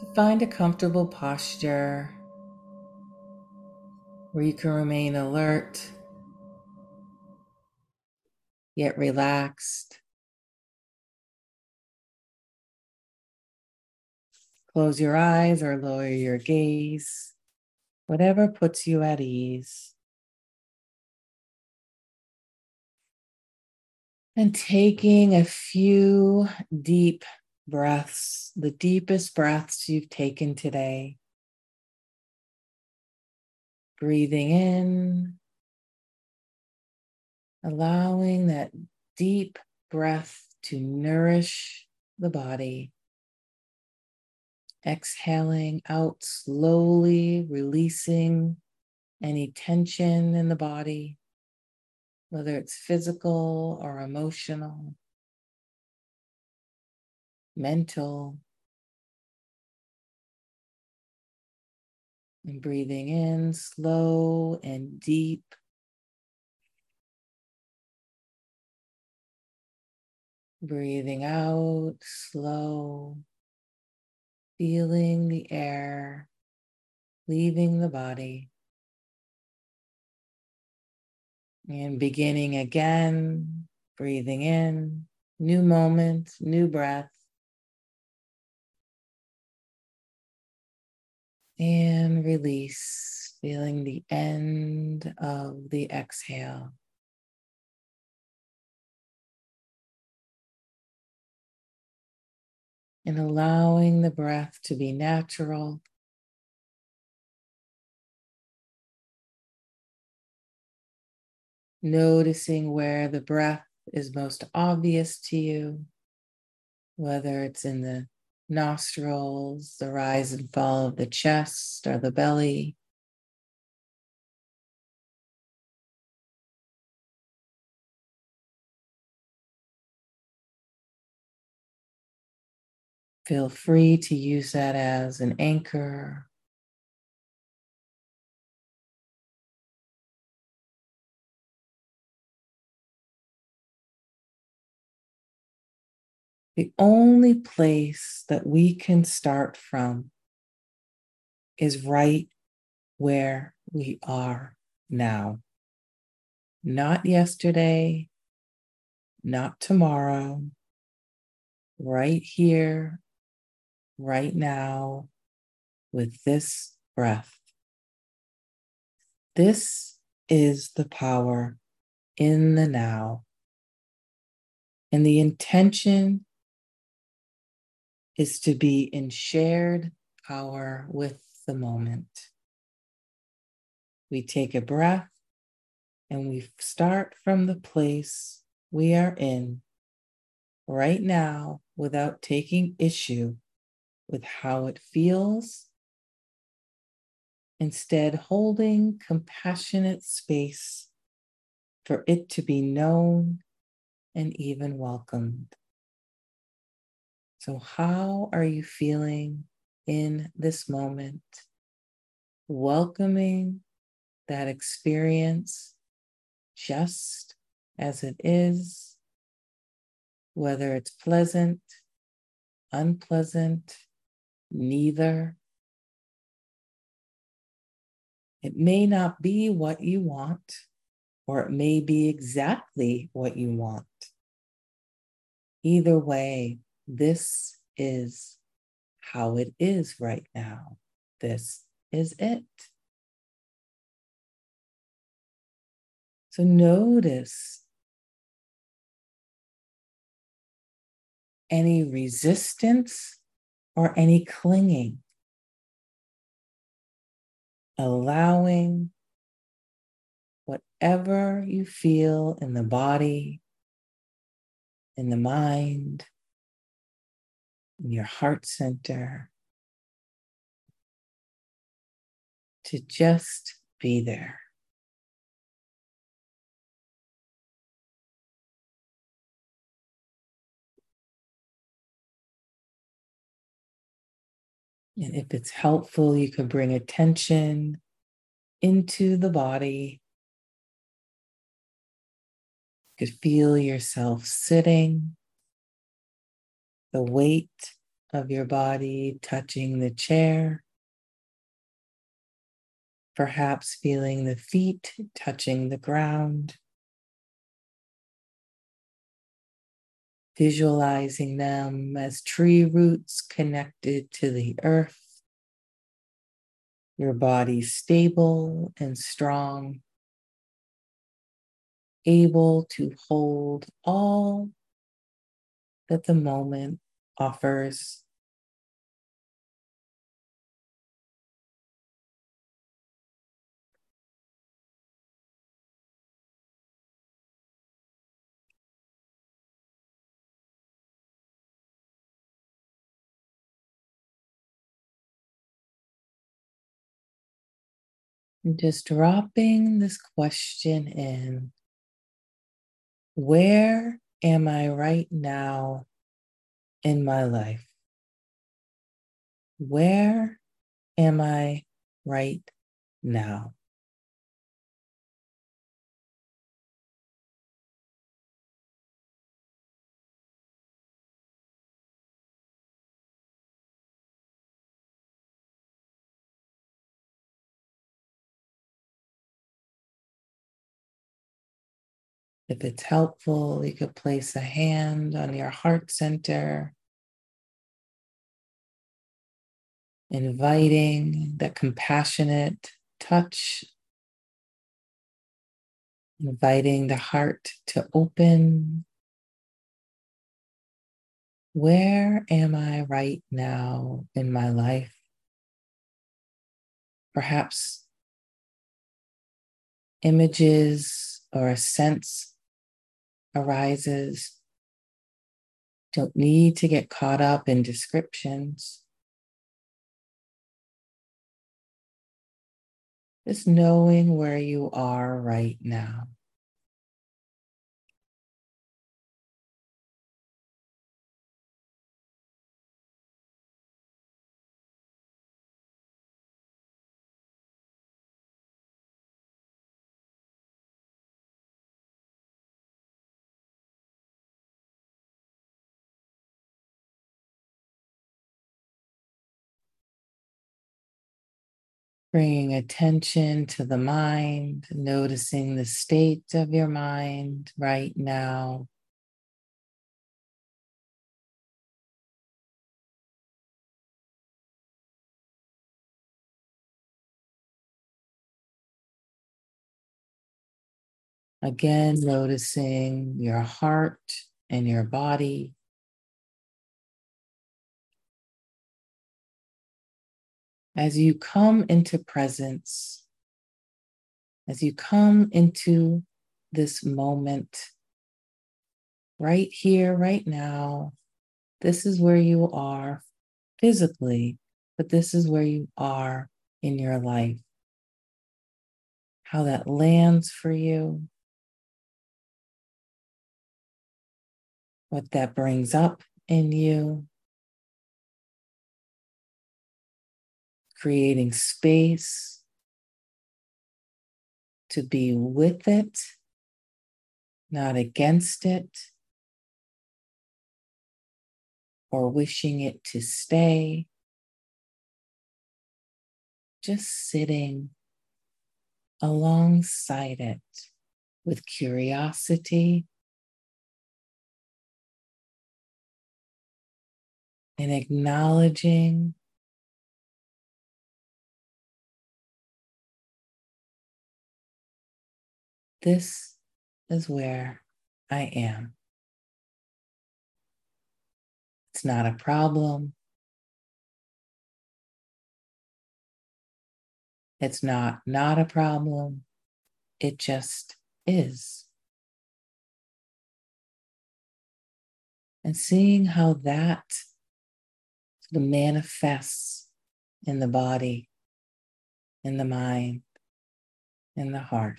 So find a comfortable posture where you can remain alert, yet relaxed. Close your eyes or lower your gaze, whatever puts you at ease. And taking a few deep breaths, the deepest breaths you've taken today. Breathing in, allowing that deep breath to nourish the body. Exhaling out slowly, releasing any tension in the body, whether it's physical or emotional, mental. And breathing in slow and deep. Breathing out slow, feeling the air leaving the body. And beginning again, breathing in, new moment, new breath. And release, feeling the end of the exhale. And allowing the breath to be natural. Noticing where the breath is most obvious to you, whether it's in the nostrils, the rise and fall of the chest or the belly. Feel free to use that as an anchor. The only place that we can start from is right where we are now. Not yesterday, not tomorrow, right here, right now, with this breath. This is the power in the now. And the intention is to be in shared power with the moment. We take a breath and we start from the place we are in right now without taking issue with how it feels. Instead, holding compassionate space for it to be known and even welcomed. So, how are you feeling in this moment? Welcoming that experience just as it is, whether it's pleasant, unpleasant, neither. It may not be what you want, or it may be exactly what you want. Either way, this is how it is right now. This is it. So notice any resistance or any clinging. Allowing whatever you feel in the body, in the mind, in your heart center, to just be there. And if it's helpful, you can bring attention into the body. You could feel yourself sitting, the weight of your body touching the chair, perhaps feeling the feet touching the ground, visualizing them as tree roots connected to the earth, your body stable and strong, able to hold all that the moment offers. And just dropping this question in. Where am I right now in my life? Where am I right now? If it's helpful, you could place a hand on your heart center, inviting that compassionate touch, inviting the heart to open. Where am I right now in my life? Perhaps images or a sense arises. Don't need to get caught up in descriptions. Just knowing where you are right now. Bringing attention to the mind, noticing the state of your mind right now. Again, noticing your heart and your body. As you come into presence, as you come into this moment, right here, right now, this is where you are physically, but this is where you are in your life. How that lands for you, what that brings up in you, creating space to be with it, not against it, or wishing it to stay. Just sitting alongside it with curiosity and acknowledging this is where I am. It's not a problem. It's not a problem. It just is. And seeing how that manifests in the body, in the mind, in the heart.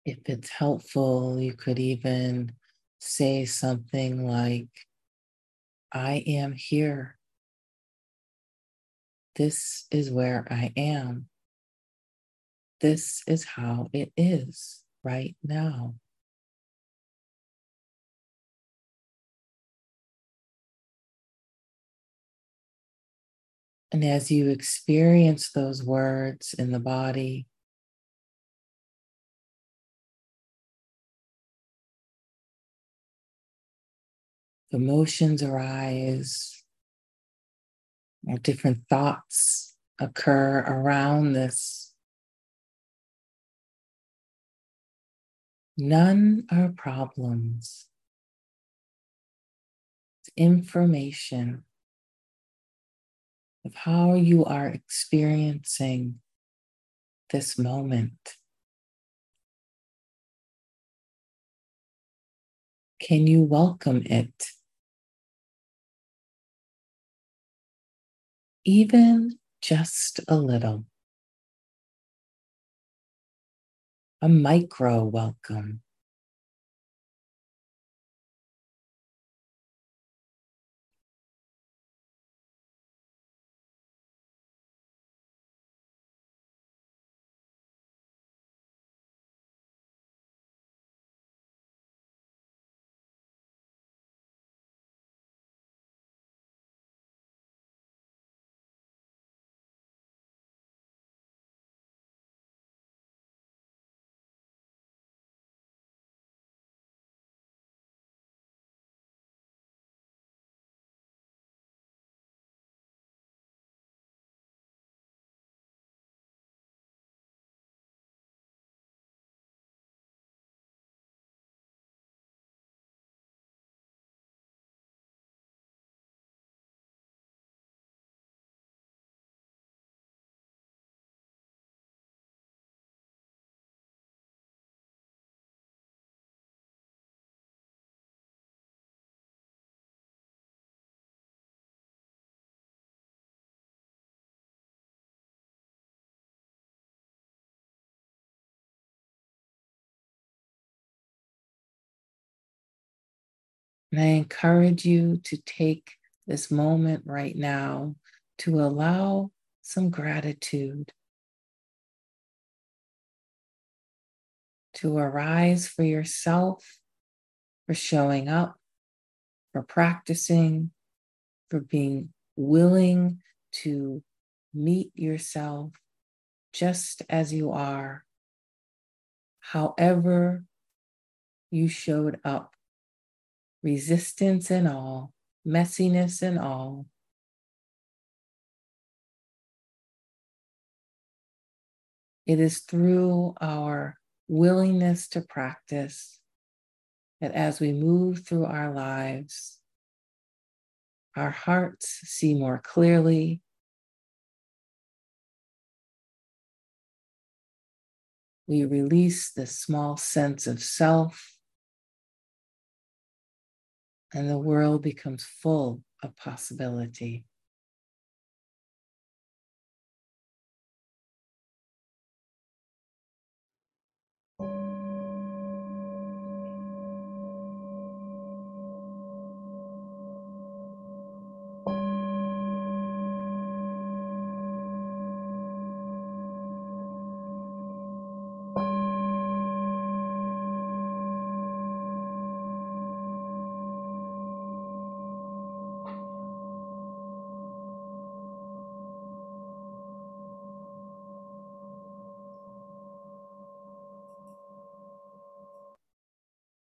If it's helpful, you could even say something like, I am here. This is where I am. This is how it is right now. And as you experience those words in the body, emotions arise, or different thoughts occur around this. None are problems. It's information of how you are experiencing this moment. Can you welcome it? Even just a little. A micro welcome. And I encourage you to take this moment right now to allow some gratitude to arise for yourself, for showing up, for practicing, for being willing to meet yourself just as you are, however you showed up, resistance and all, messiness and all. It is through our willingness to practice that as we move through our lives, our hearts see more clearly. We release this small sense of self, and the world becomes full of possibility.